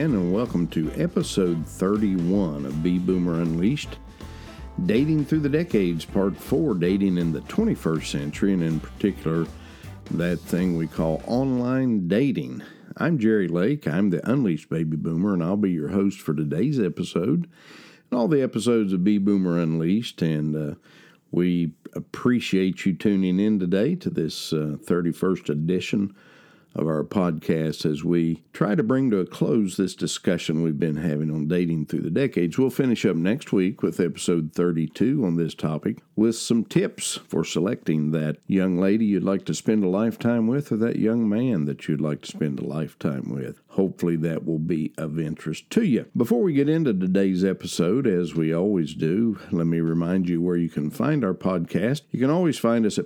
again, and welcome to episode 31 of Be Boomer Unleashed, Dating Through the Decades, Part 4, Dating in the 21st Century, and in particular, that thing we call online dating. I'm Jerry Lake. I'm the Unleashed Baby Boomer, and I'll be your host for today's episode and all the episodes of Be Boomer Unleashed, and we appreciate you tuning in today to this 31st edition of our podcast as we try to bring to a close this discussion we've been having on dating through the decades. We'll finish up next week with episode 32 on this topic with some tips for selecting that young lady you'd like to spend a lifetime with or that young man that you'd like to spend a lifetime with. Hopefully that will be of interest to you. Before we get into today's episode, as we always do, let me remind you where you can find our podcast. You can always find us at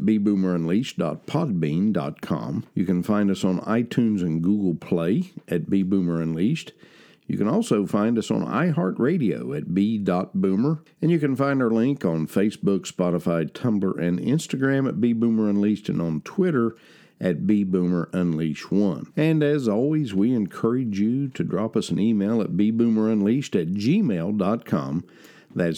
beboomerunleashed.podbean.com. You can find us on iTunes and Google Play at Be Boomer Unleashed. You can also find us on iHeartRadio at b.boomer, and you can find our link on Facebook, Spotify, Tumblr, and Instagram at Be Boomer Unleashed, and on Twitter at Be Boomer Unleash 1. And as always, we encourage you to drop us an email at beboomerunleashed@gmail.com. That's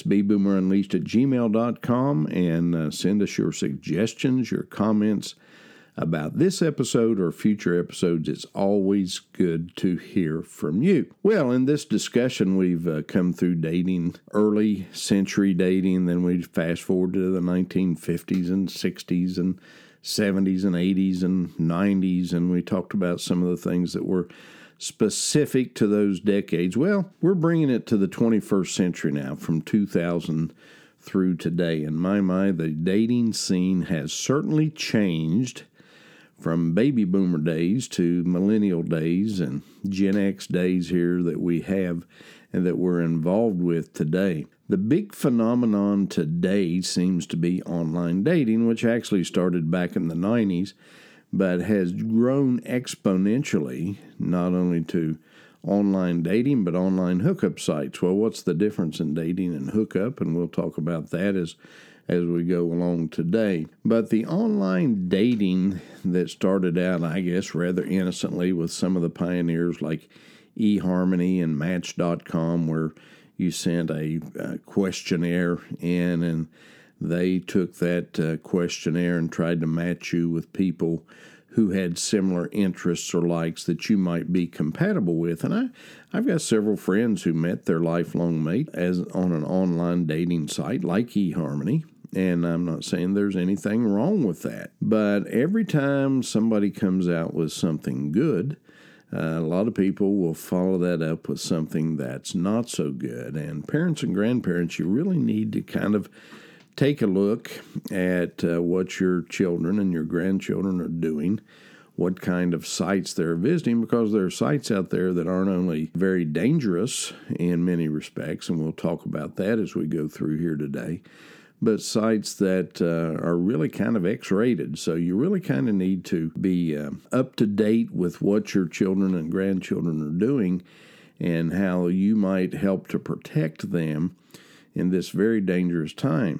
beboomerunleashed@gmail.com, and send us your suggestions, your comments about this episode or future episodes. It's always good to hear from you. Well, in this discussion, we've come through dating, early century dating, then we fast forward to the 1950s and 60s and 70s and 80s and 90s, and we talked about some of the things that were specific to those decades. Well, we're bringing it to the 21st century now, from 2000 through today. In my mind, the dating scene has certainly changed from baby boomer days to millennial days and Gen X days here that we have and that we're involved with today. The big phenomenon today seems to be online dating, which actually started back in the 90s, but has grown exponentially, not only to online dating, but online hookup sites. Well, what's the difference in dating and hookup? And we'll talk about that as we go along today. But the online dating that started out, I guess, rather innocently with some of the pioneers like eHarmony and Match.com, where you sent a questionnaire in and they took that questionnaire and tried to match you with people who had similar interests or likes that you might be compatible with. And I've got several friends who met their lifelong mate as on an online dating site like eHarmony. And I'm not saying there's anything wrong with that. But every time somebody comes out with something good, a lot of people will follow that up with something that's not so good. And parents and grandparents, you really need to kind of take a look at what your children and your grandchildren are doing, what kind of sites they're visiting, because there are sites out there that aren't only very dangerous in many respects, and we'll talk about that as we go through here today, but sites that are really kind of X-rated. So you really kind of need to be up to date with what your children and grandchildren are doing and how you might help to protect them in this very dangerous time.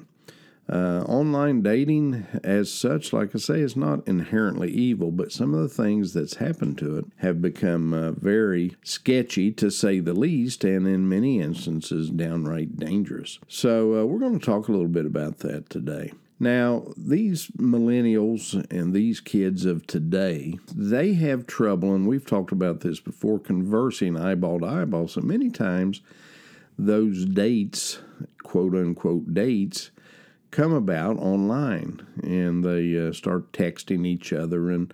Online dating as such, like I say, is not inherently evil, but some of the things that's happened to it have become very sketchy, to say the least, and in many instances downright dangerous. So we're going to talk a little bit about that today. Now, these millennials and these kids of today, they have trouble, and we've talked about this before, conversing eyeball to eyeball. So many times those dates, quote-unquote dates, come about online, and they start texting each other and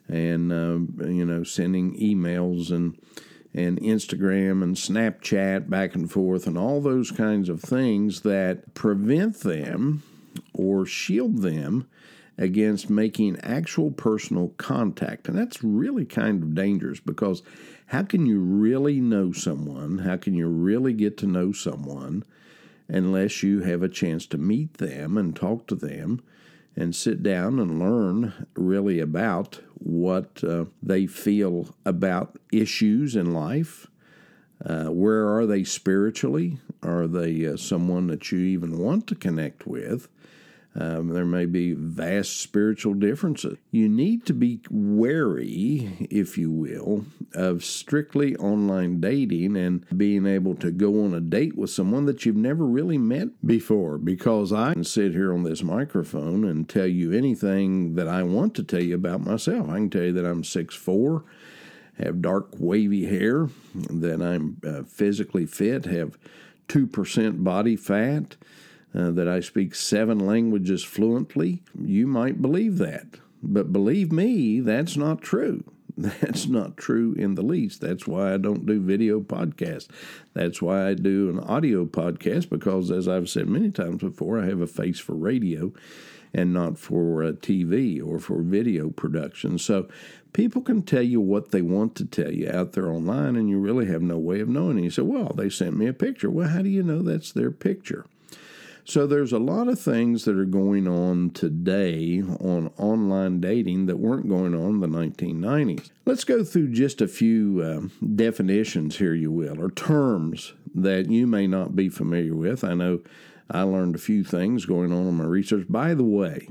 sending emails and Instagram and Snapchat back and forth and all those kinds of things that prevent them or shield them against making actual personal contact. And that's really kind of dangerous, because how can you really know someone? How can you really get to know someone unless you have a chance to meet them and talk to them and sit down and learn really about what they feel about issues in life? Where are they spiritually? Are they someone that you even want to connect with? There may be vast spiritual differences. You need to be wary, if you will, of strictly online dating and being able to go on a date with someone that you've never really met before, because I can sit here on this microphone and tell you anything that I want to tell you about myself. I can tell you that I'm 6'4", have dark wavy hair, that I'm physically fit, have 2% body fat, that I speak 7 languages fluently. You might believe that. But believe me, that's not true. That's not true in the least. That's why I don't do video podcasts. That's why I do an audio podcast, because, as I've said many times before, I have a face for radio and not for TV or for video production. So people can tell you what they want to tell you out there online, and you really have no way of knowing. And you say, well, they sent me a picture. Well, how do you know that's their picture? So there's a lot of things that are going on today on online dating that weren't going on in the 1990s. Let's go through just a few definitions here, you will, or terms that you may not be familiar with. I know I learned a few things going on in my research. By the way,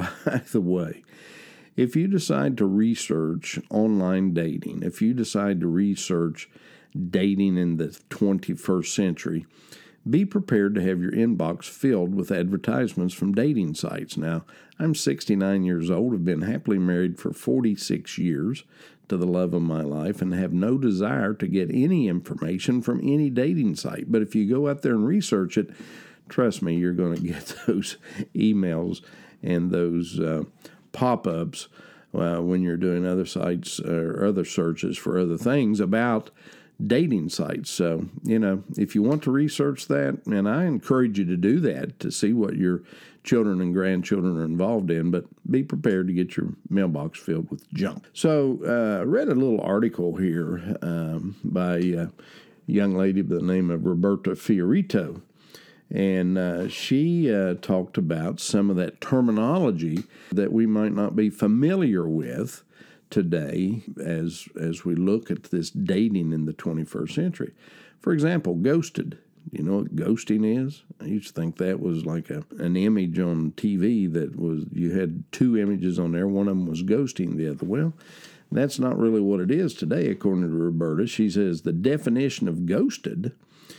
if you decide to research online dating, if you decide to research dating in the 21st century, be prepared to have your inbox filled with advertisements from dating sites. Now, I'm 69 years old, have been happily married for 46 years to the love of my life, and have no desire to get any information from any dating site. But if you go out there and research it, trust me, you're going to get those emails and those pop-ups when you're doing other sites or other searches for other things about dating sites. So, if you want to research that, and I encourage you to do that to see what your children and grandchildren are involved in, but be prepared to get your mailbox filled with junk. So, I read a little article here by a young lady by the name of Roberta Fiorito, and she talked about some of that terminology that we might not be familiar with today as we look at this dating in the 21st century. For example, ghosted. You know what ghosting is? I used to think that was like an image on TV that was, you had 2 images on there. One of them was ghosting the other. Well, that's not really what it is today, according to Roberta. She says the definition of ghosted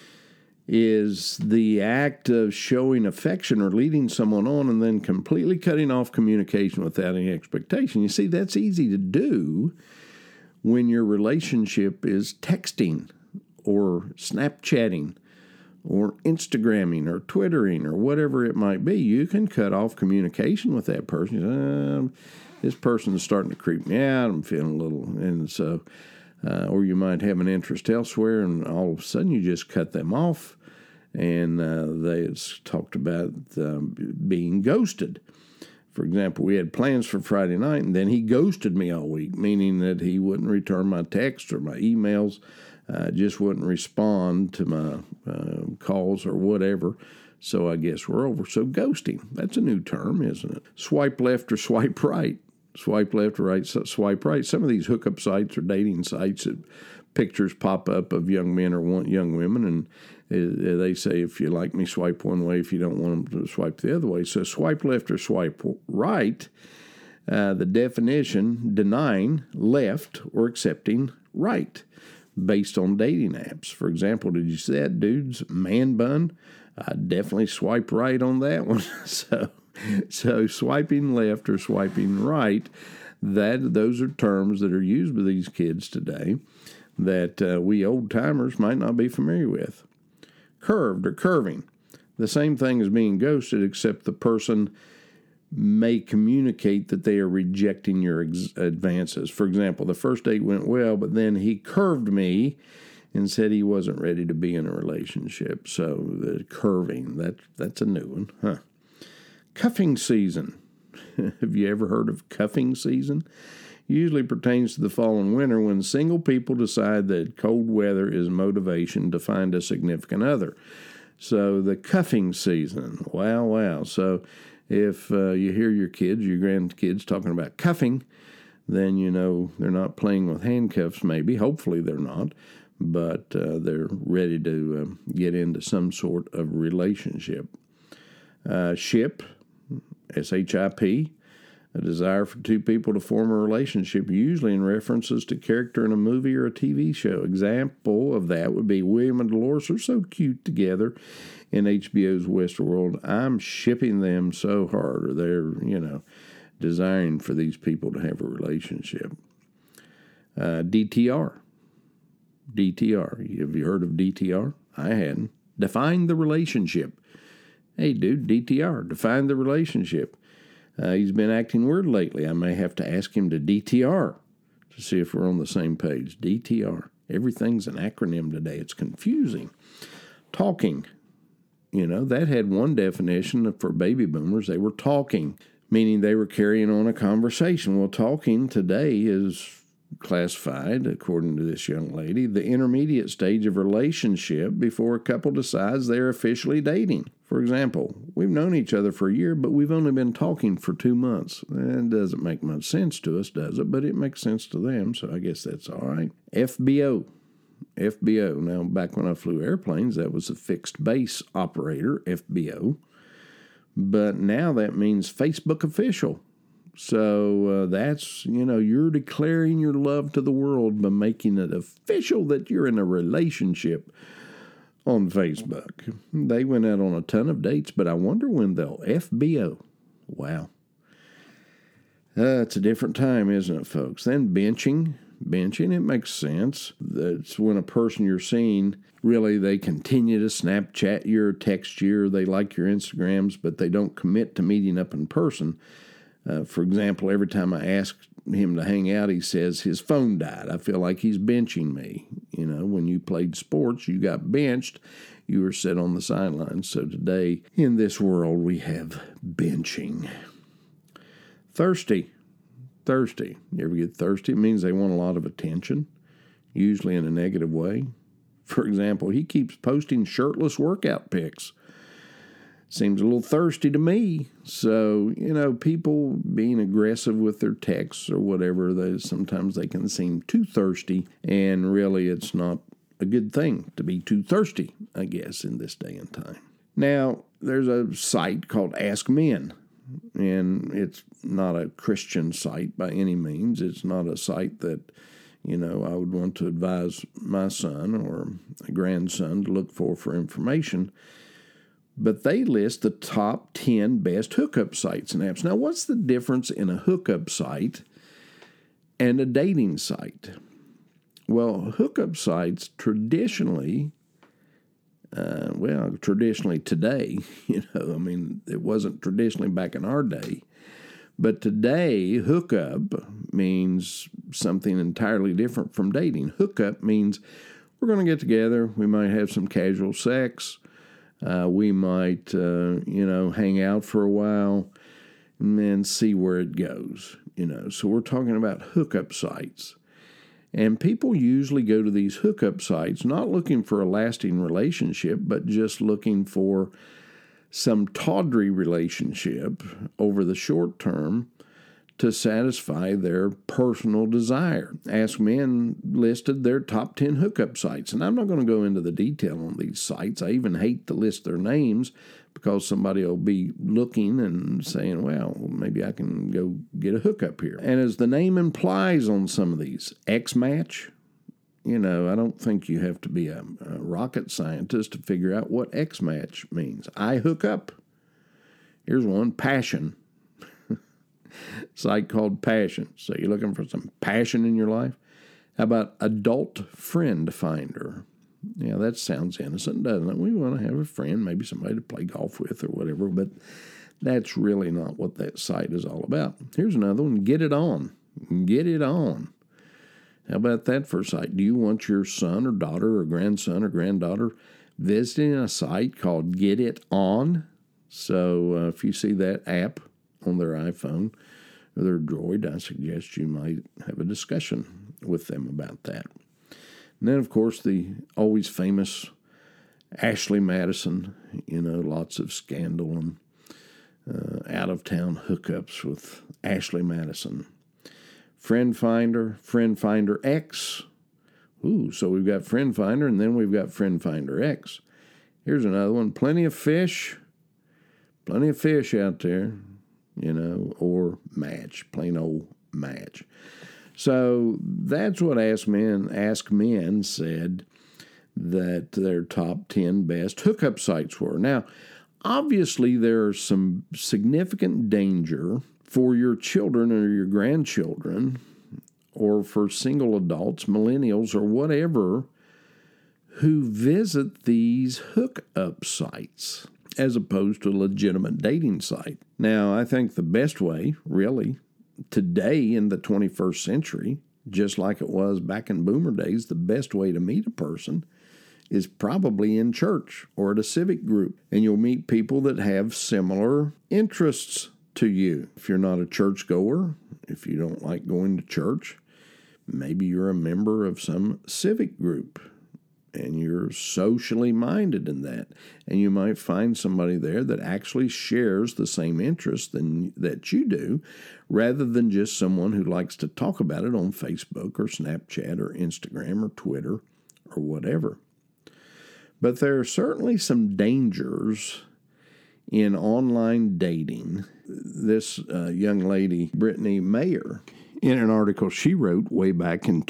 is the act of showing affection or leading someone on and then completely cutting off communication without any expectation. You see, that's easy to do when your relationship is texting or Snapchatting or Instagramming or Twittering or whatever it might be. You can cut off communication with that person. This person is starting to creep me out. I'm feeling a little, and so, or you might have an interest elsewhere, and all of a sudden you just cut them off. And they talked about being ghosted. For example, we had plans for Friday night, and then he ghosted me all week, meaning that he wouldn't return my texts or my emails, just wouldn't respond to my calls or whatever. So I guess we're over. So ghosting, that's a new term, isn't it? Swipe left or swipe right. Swipe left or right, swipe right. Some of these hookup sites or dating sites, pictures pop up of young men or young women, and they say, if you like me, swipe one way. If you don't want them to swipe the other way. So swipe left or swipe right, the definition, denying left or accepting right based on dating apps. For example, did you see that dude's man bun? I definitely swipe right on that one. So swiping left or swiping right, those are terms that are used by these kids today that we old-timers might not be familiar with. Curved or curving, the same thing as being ghosted, except the person may communicate that they are rejecting your advances. For example, the first date went well, but then he curved me and said he wasn't ready to be in a relationship. So the curving, that's a new one, huh? Cuffing season. Have you ever heard of cuffing season? Usually pertains to the fall and winter when single people decide that cold weather is motivation to find a significant other. So the cuffing season, wow. So if you hear your kids, your grandkids talking about cuffing, then you know they're not playing with handcuffs maybe. Hopefully they're not, but they're ready to get into some sort of relationship. Ship, SHIP, a desire for two people to form a relationship, usually in references to character in a movie or a TV show. Example of that would be William and Dolores are so cute together in HBO's Westworld. I'm shipping them so hard, or they're, desiring for these people to have a relationship. DTR. DTR. Have you heard of DTR? I hadn't. Define the relationship. Hey, dude, DTR, define the relationship. He's been acting weird lately. I may have to ask him to DTR to see if we're on the same page. DTR. Everything's an acronym today. It's confusing. Talking. That had one definition for baby boomers. They were talking, meaning they were carrying on a conversation. Well, talking today is classified, according to this young lady, the intermediate stage of relationship before a couple decides they're officially dating. For example, we've known each other for a year, but we've only been talking for 2 months. It doesn't make much sense to us, does it? But it makes sense to them, so I guess that's all right. FBO. FBO. Now, back when I flew airplanes, that was a fixed base operator, FBO. But now that means Facebook official. So that's, you're declaring your love to the world by making it official that you're in a relationship on Facebook. They went out on a ton of dates, but I wonder when they'll FBO. Wow. It's a different time, isn't it, folks? Then benching. Benching, it makes sense. That's when a person you're seeing, really, they continue to Snapchat you or text you, or they like your Instagrams, but they don't commit to meeting up in person. For example, every time I ask him to hang out, he says his phone died. I feel like he's benching me. When you played sports, you got benched. You were set on the sidelines. So today, in this world, we have benching. Thirsty. Thirsty. You ever get thirsty? It means they want a lot of attention, usually in a negative way. For example, he keeps posting shirtless workout pics. Seems a little thirsty to me. So, people being aggressive with their texts or whatever, sometimes they can seem too thirsty, and really it's not a good thing to be too thirsty, I guess, in this day and time. Now, there's a site called Ask Men, and it's not a Christian site by any means. It's not a site that, I would want to advise my son or a grandson to look for information. But they list the top 10 best hookup sites and apps. Now, what's the difference in a hookup site and a dating site? Well, hookup sites traditionally today, it wasn't traditionally back in our day. But today, hookup means something entirely different from dating. Hookup means we're going to get together. We might have some casual sex. We might, hang out for a while and then see where it goes, So we're talking about hookup sites. And people usually go to these hookup sites not looking for a lasting relationship, but just looking for some tawdry relationship over the short term to satisfy their personal desire. Ask Men listed their top 10 hookup sites. And I'm not going to go into the detail on these sites. I even hate to list their names because somebody will be looking and saying, well, maybe I can go get a hookup here. And as the name implies on some of these, X-Match, I don't think you have to be a rocket scientist to figure out what X-Match means. I hook up. Here's one, Passion. Site called Passion. So you're looking for some passion in your life? How about Adult Friend Finder? Yeah, that sounds innocent, doesn't it? We want to have a friend, maybe somebody to play golf with or whatever, but that's really not what that site is all about. Here's another one, Get It On. Get It On. How about that for a site? Do you want your son or daughter or grandson or granddaughter visiting a site called Get It On? So if you see that app on their iPhone or their Droid, I suggest you might have a discussion with them about that. And then, of course, the always famous Ashley Madison, lots of scandal and out-of-town hookups with Ashley Madison. Friend Finder X. So we've got Friend Finder, and then we've got Friend Finder X. Here's another one, Plenty of Fish out there. or Match, plain old Match. So that's what Ask Men said that their top 10 best hookup sites were. Now, obviously, there's some significant danger for your children or your grandchildren, or for single adults, millennials, or whatever, who visit these hookup sites as opposed to a legitimate dating site. Now, I think the best way, really, today in the 21st century, just like it was back in boomer days, the best way to meet a person is probably in church or at a civic group. And you'll meet people that have similar interests to you. If you're not a churchgoer, if you don't like going to church, maybe you're a member of some civic group and you're socially minded in that. And you might find somebody there that actually shares the same interests that you do, rather than just someone who likes to talk about it on Facebook or Snapchat or Instagram or Twitter or whatever. But there are certainly some dangers in online dating. This young lady, Brittany Mayer, in an article she wrote way back in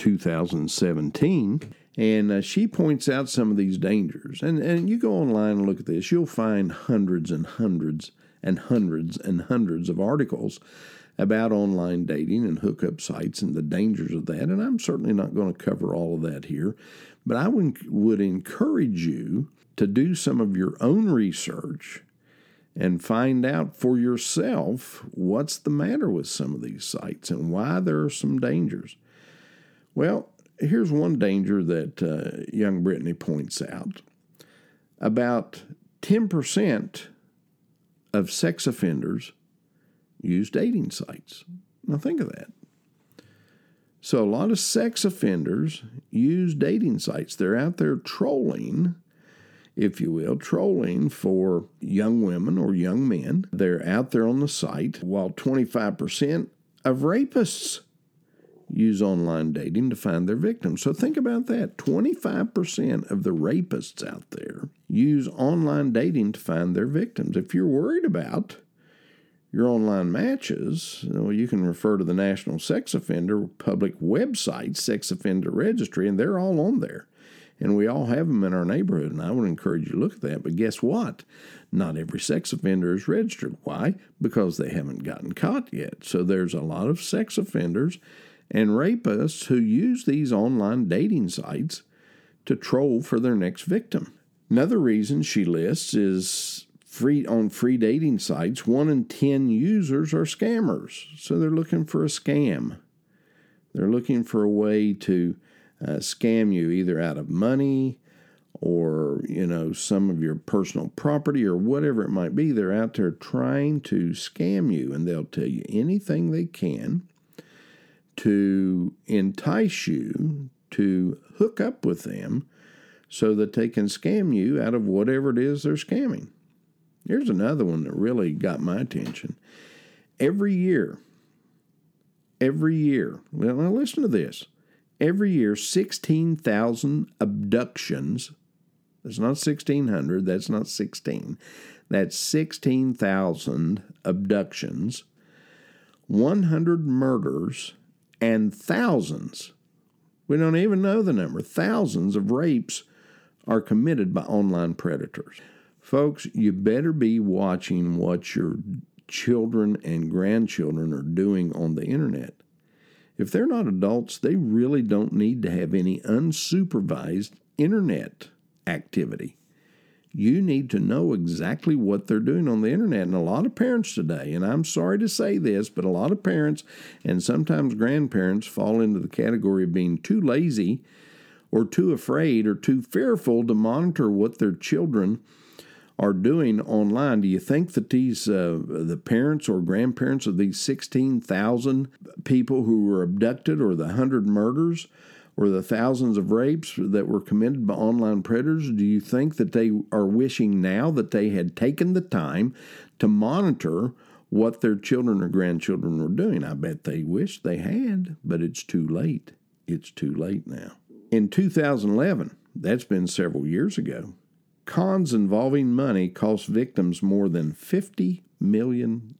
2017, and she points out some of these dangers. And you go online and look at this, you'll find hundreds and hundreds and hundreds and hundreds of articles about online dating and hookup sites and the dangers of that. And I'm certainly not going to cover all of that here, but I would encourage you to do some of your own research and find out for yourself what's the matter with some of these sites and why there are some dangers. Well, here's one danger that young Brittany points out. About 10% of sex offenders use dating sites. Now think of that. So a lot of sex offenders use dating sites. They're out there trolling, if you will, trolling for young women or young men. They're out there on the site, while 25% of rapists use online dating to find their victims. So think about that. 25% of the rapists out there use online dating to find their victims. If you're worried about your online matches, you can refer to the National Sex Offender public website, Sex Offender Registry, and they're all on there. And we all have them in our neighborhood, and I would encourage you to look at that. But guess what? Not every sex offender is registered. Why? Because they haven't gotten caught yet. So there's a lot of sex offenders and rapists who use these online dating sites to troll for their next victim. Another reason she lists is free dating sites, 1 in 10 users are scammers. So they're looking for a scam. They're looking for a way to scam you either out of money or, some of your personal property or whatever it might be. They're out there trying to scam you, and they'll tell you anything they can to entice you to hook up with them so that they can scam you out of whatever it is they're scamming. Here's another one that really got my attention. Every year, well, now listen to this. Every year, 16,000 abductions, that's not 1,600, that's not 16, that's 16,000 abductions, 100 murders, and thousands, we don't even know the number, thousands of rapes are committed by online predators. Folks, you better be watching what your children and grandchildren are doing on the internet. If they're not adults, they really don't need to have any unsupervised internet activity. You need to know exactly what they're doing on the internet. And a lot of parents today, and I'm sorry to say this, but a lot of parents and sometimes grandparents fall into the category of being too lazy or too afraid or too fearful to monitor what their children are doing online. Do you think that these the parents or grandparents of these 16,000 people who were abducted, or the 100 murders, or the thousands of rapes that were committed by online predators, do you think that they are wishing now that they had taken the time to monitor what their children or grandchildren were doing? I bet they wish they had, but it's too late. It's too late now. In 2011, that's been several years ago, cons involving money cost victims more than $50 million.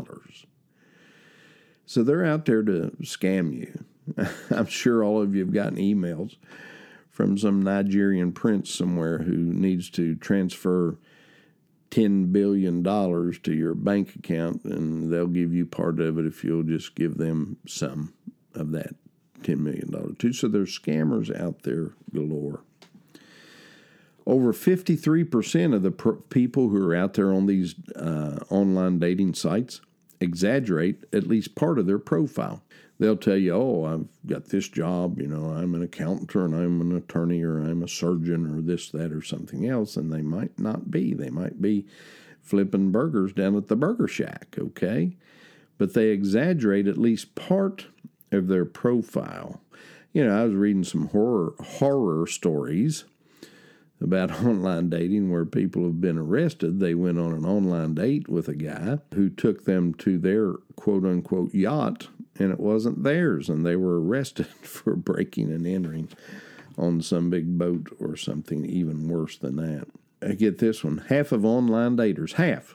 So they're out there to scam you. I'm sure all of you have gotten emails from some Nigerian prince somewhere who needs to transfer $10 billion to your bank account, and they'll give you part of it if you'll just give them some of that $10 million too. So there's scammers out there galore. Over 53% of the people who are out there on these online dating sites exaggerate at least part of their profile. They'll tell you, oh, I've got this job, I'm an accountant or I'm an attorney or I'm a surgeon or this, that, or something else, and they might not be. They might be flipping burgers down at the Burger Shack, okay? But they exaggerate at least part of their profile. I was reading some horror stories about online dating where people have been arrested. They went on an online date with a guy who took them to their quote-unquote yacht, and it wasn't theirs, and they were arrested for breaking and entering on some big boat or something even worse than that. I get this one. Half of online daters, half,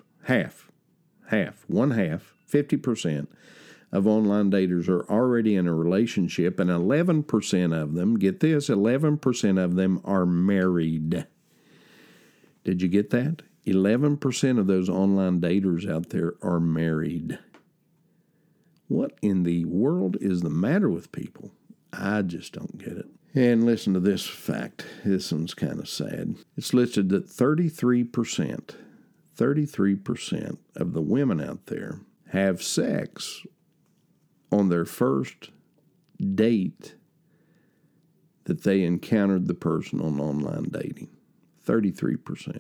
50% of online daters are already in a relationship, and 11% of them, get this, 11% of them are married. Did you get that? 11% of those online daters out there are married. What in the world is the matter with people? I just don't get it. And listen to this fact. This one's kind of sad. It's listed that 33% of the women out there have sex on their first date that they encountered the person on online dating. 33%.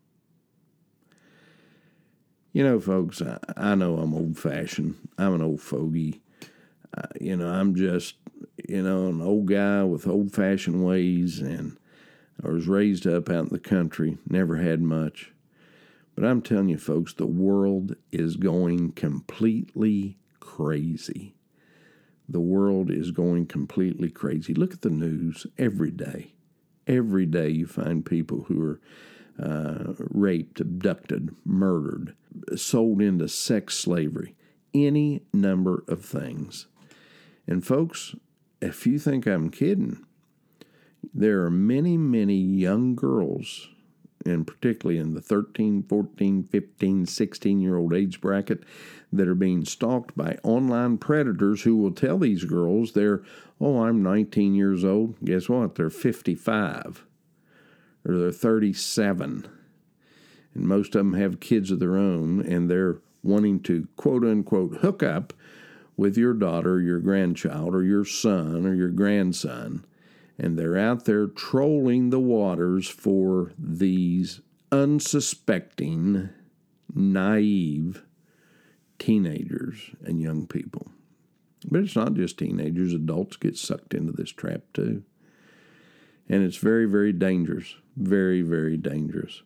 Folks, I know I'm old-fashioned. I'm an old fogey. I'm just, an old guy with old-fashioned ways, and I was raised up out in the country, never had much. But I'm telling you, folks, the world is going completely crazy. The world is going completely crazy. Look at the news every day. Every day you find people who are raped, abducted, murdered, sold into sex slavery, any number of things. And folks, if you think I'm kidding, there are many, many young girls, and particularly in the 13, 14, 15, 16-year-old age bracket, that are being stalked by online predators who will tell these girls I'm 19 years old. Guess what? They're 55 or they're 37. And most of them have kids of their own, and they're wanting to, quote-unquote, hook up with your daughter, your grandchild, or your son, or your grandson. And they're out there trolling the waters for these unsuspecting, naive teenagers and young people. But it's not just teenagers. Adults get sucked into this trap too. And it's very, very dangerous. Very, very dangerous.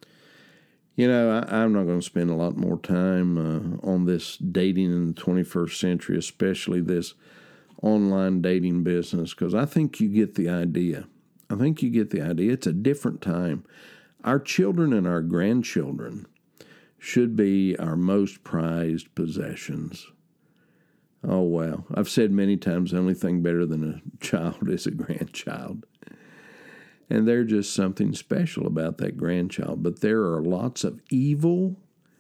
I'm not going to spend a lot more time on this dating in the 21st century, especially this online dating business, because I think you get the idea. It's a different time. Our children and our grandchildren should be our most prized possessions. Oh, wow. I've said many times the only thing better than a child is a grandchild. And there's just something special about that grandchild. But there are lots of evil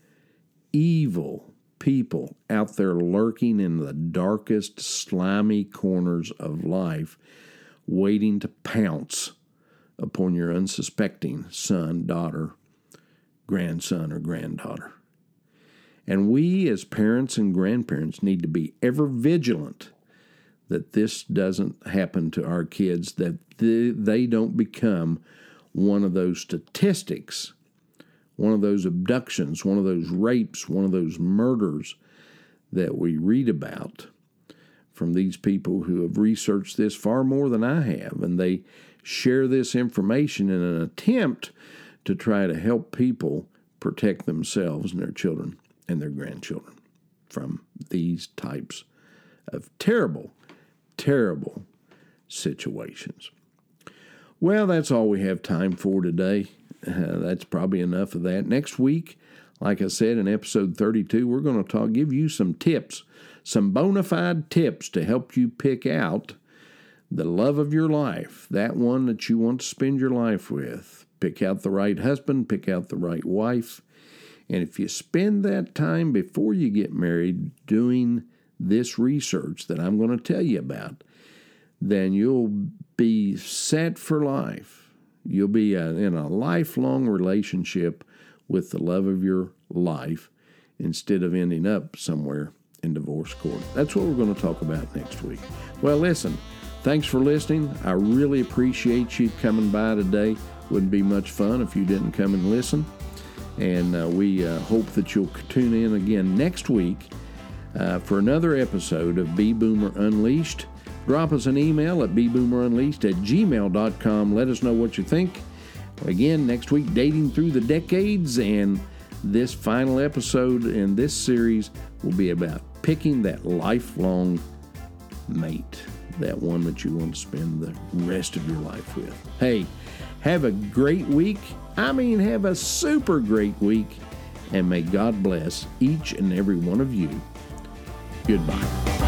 people out there lurking in the darkest, slimy corners of life, waiting to pounce upon your unsuspecting son, daughter, grandson, or granddaughter. And we as parents and grandparents need to be ever vigilant that this doesn't happen to our kids, that they don't become one of those statistics, one of those abductions, one of those rapes, one of those murders that we read about from these people who have researched this far more than I have, and they share this information in an attempt to try to help people protect themselves and their children and their grandchildren from these types of terrible, terrible situations. Well, that's all we have time for today. That's probably enough of that. Next week, Like I said in episode 32, we're going to give you some tips, some bona fide tips to help you pick out the love of your life, that one that you want to spend your life with. Pick out the right husband, pick out the right wife. And if you spend that time before you get married doing this research that I'm going to tell you about, then you'll be set for life. You'll be in a lifelong relationship with the love of your life instead of ending up somewhere in divorce court. That's what we're going to talk about next week. Well, listen, thanks for listening. I really appreciate you coming by today. Wouldn't be much fun if you didn't come and listen. And we hope that you'll tune in again next week for another episode of Be Boomer Unleashed. Drop us an email at beboomerunleashed@gmail.com. Let us know what you think. Again, next week, Dating Through the Decades, and this final episode in this series will be about picking that lifelong mate, that one that you want to spend the rest of your life with. Hey, have a great week. Have a super great week, and may God bless each and every one of you. Goodbye.